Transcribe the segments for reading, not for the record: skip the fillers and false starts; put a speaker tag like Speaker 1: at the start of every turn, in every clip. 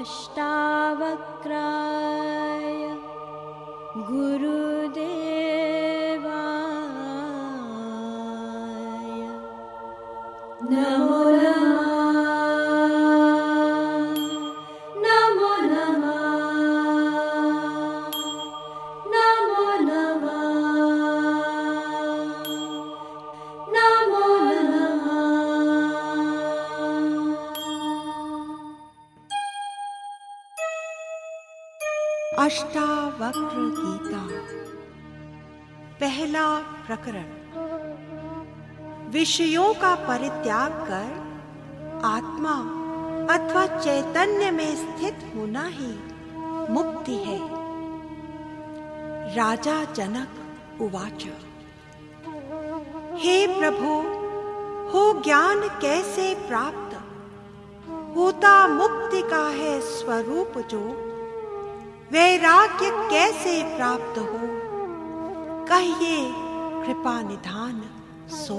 Speaker 1: अष्टावक्राय गुरुदेवाय नमो
Speaker 2: अष्टावक्र गीता। पहला प्रकरण। विषयों का परित्याग कर आत्मा अथवा चैतन्य में स्थित होना ही मुक्ति है। राजा जनक उवाच। हे प्रभु, हो ज्ञान कैसे प्राप्त? होता मुक्ति का है स्वरूप जो। वैराग्य कैसे प्राप्त हो? कहिए कृपा निधान सो।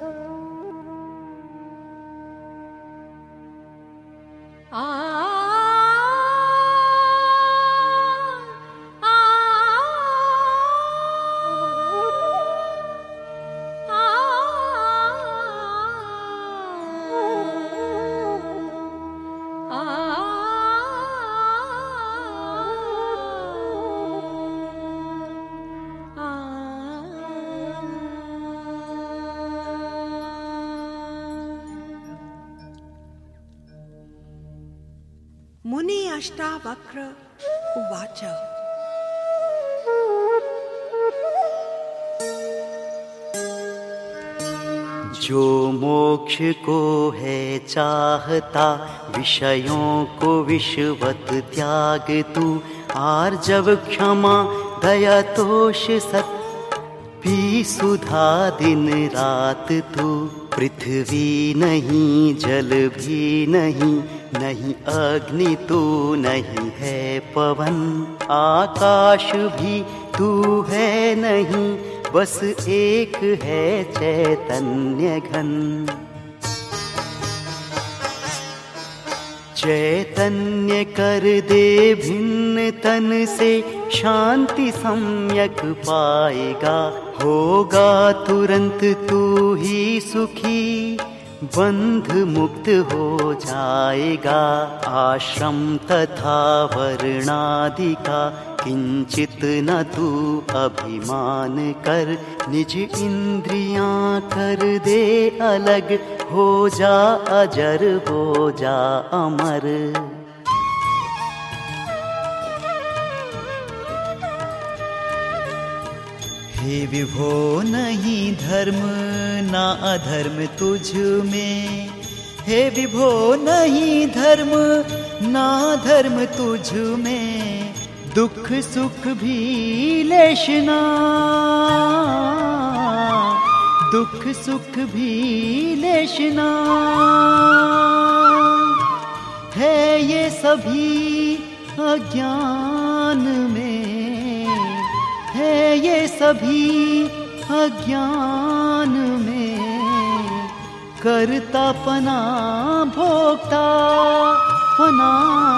Speaker 2: मुनि अष्टावक्र उवाच।
Speaker 3: जो मोक्ष को है चाहता, विषयों को विषवत त्याग तू। आर्जव क्षमा दया तोष सत, पी सुधा दिन रात तू। पृथ्वी नहीं जल भी नहीं, नहीं अग्नि तू नहीं है पवन। आकाश भी तू है नहीं, बस एक है चैतन्य घन। चैतन्य कर दे भिन्न तन से, शांति सम्यक पाएगा। होगा तुरंत तू ही सुखी, बंध मुक्त हो जाएगा। आश्रम तथा वर्णादि का किंचित न तू अभिमान कर। निज इंद्रियां कर दे अलग, हो जा अजर हो जा अमर। हे विभो नहीं धर्म ना अधर्म तुझ में। हे विभो नहीं धर्म ना धर्म तुझ में। दुख सुख भी लेशना, दुख सुख भी लेशना। है ये सभी अज्ञान में, है ये सभी अज्ञान में। करता पना भोगता पना,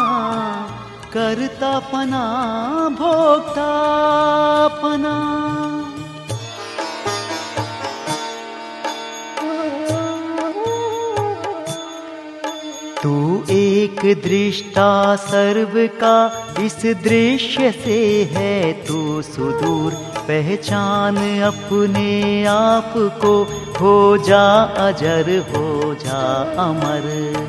Speaker 3: करता पना भोगता पना। तू एक दृष्टा सर्व का, इस दृश्य से है तू सुदूर। पहचान अपने आप को, हो जा अजर हो जा अमर।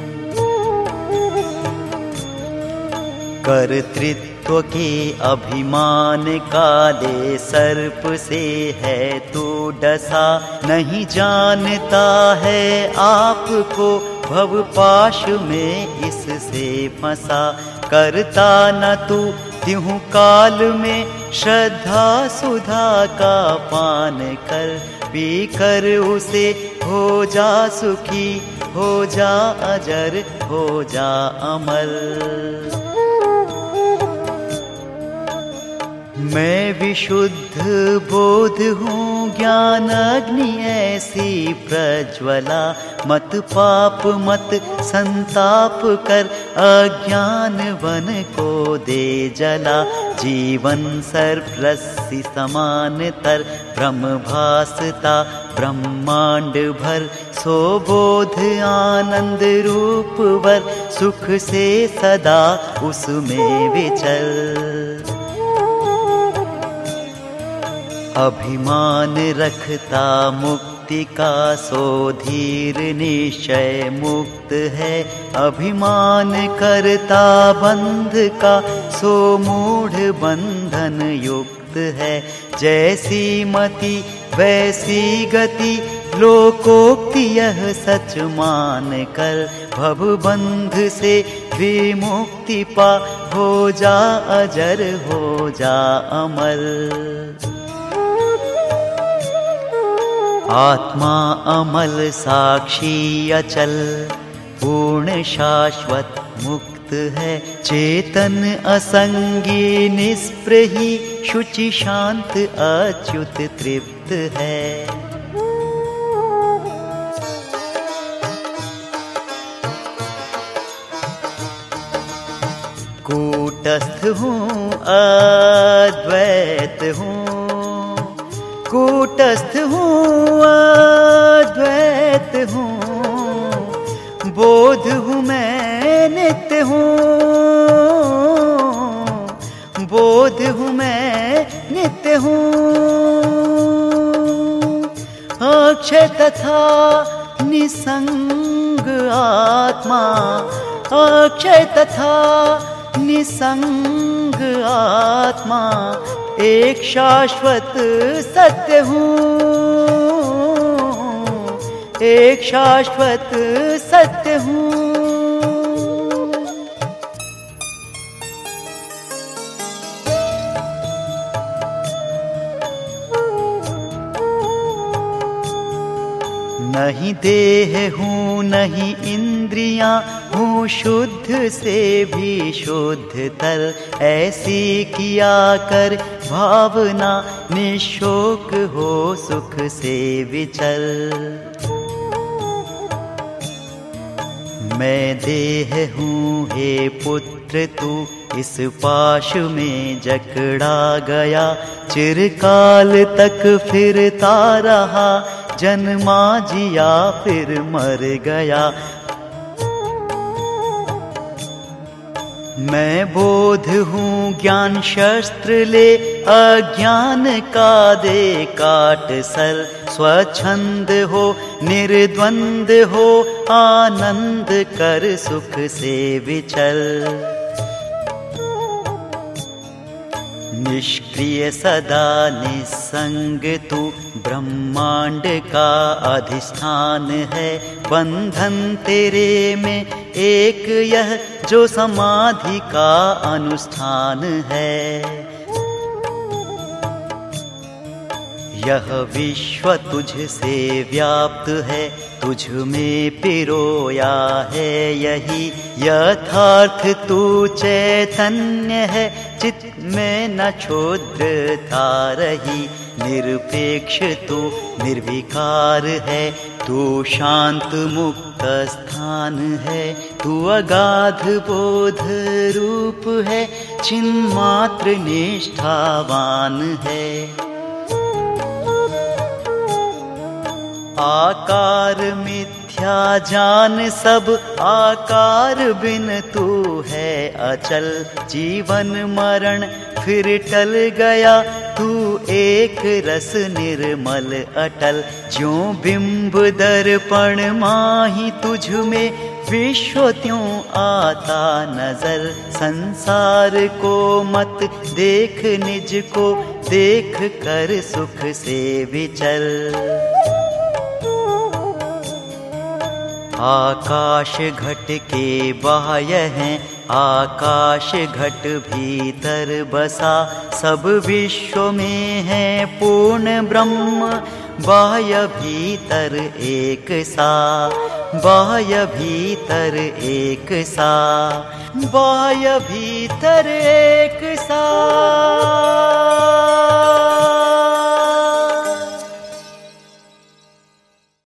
Speaker 3: कर्तृत्व के अभिमान काले सर्प से है तू डसा। नहीं जानता है आपको, भव पाश में इससे फंसा। करता न तू त्यों काल में, श्रद्धा सुधा का पान कर। पी कर उसे हो जा सुखी, हो जा अजर हो जा अमर। मैं विशुद्ध बोध हूँ, ज्ञान अग्नि ऐसी प्रज्वला, मत पाप मत संताप कर, अज्ञान वन को दे जला। जीवन सर्परस्सी समान तर, ब्रह्म भासता ब्रह्मांड भर, सो बोध आनंद रूप वर, सुख से सदा उसमें विचल। अभिमान रखता मुक्ति का, सो धीर निश्चय मुक्त है। अभिमान करता बंध का, सो मूढ़ बंधन युक्त है। जैसी मति वैसी गति, लोकोक्ति यह सच मान कर। भव बंध से विमुक्ति पा, हो जा अजर हो जा अमर। आत्मा अमल साक्षी अचल, पूर्ण शाश्वत मुक्त है। चेतन असंगी निस्पृही, शुचि शांत अच्युत तृप्त है। कूटस्थ हूँ अद्वैत हूँ, कूटस्थ हूँ अद्वैत हूँ। बोध हूँ मैं नित्य हूँ, बोध हूँ मैं नित्य हूँ। अक्षय तथा निसंग आत्मा, अक्षय तथा निसंग आत्मा। एक शाश्वत सत्य हूँ, एक शाश्वत सत्य हूँ। नहीं देह हूँ नहीं इंद्रियां, हूँ शुद्ध से भी शुद्ध तर। ऐसी किया कर भावना, निशोक हो सुख से विचल। मैं देह हूँ हे पुत्र तू, इस पाश में जकड़ा गया। चिरकाल तक फिरता रहा, जन्मा जिया फिर मर गया। मैं बोध हूँ ज्ञान शस्त्र ले, अज्ञान का दे काट सर। स्वच्छंद हो निर्द्वंद हो, आनंद कर सुख से विचल। निष्क्रिय सदा निसंग तू, ब्रह्मांड का अधिष्ठान है। बंधन तेरे में एक यह, जो समाधि का अनुष्ठान है। यह विश्व तुझ से व्याप्त है, तुझ में पिरोया है यही। यथार्थ तू चैतन्य है, चित्त में न क्षुद्रता रही। निरपेक्ष तू निर्विकार है, तू शांत मुक्त स्थान है। तू अगाध बोध रूप है, चिन्मात्र निष्ठावान है। आकार मिथ्या जान सब, आकार बिन तू है अचल। जीवन मरण फिर टल गया, तू एक रस निर्मल अटल। ज्यों बिंब दर्पण माही तुझ में, विश्व त्यों आता नजर। संसार को मत देख, निज को देख कर सुख से विचल। आकाश घट के बाह्य हैं, आकाश घट भीतर बसा। सब विश्व में है पूर्ण ब्रह्म, बाह्य भीतर एक सा। बाह्य भीतर एक सा, बाह्य भीतर एक सा।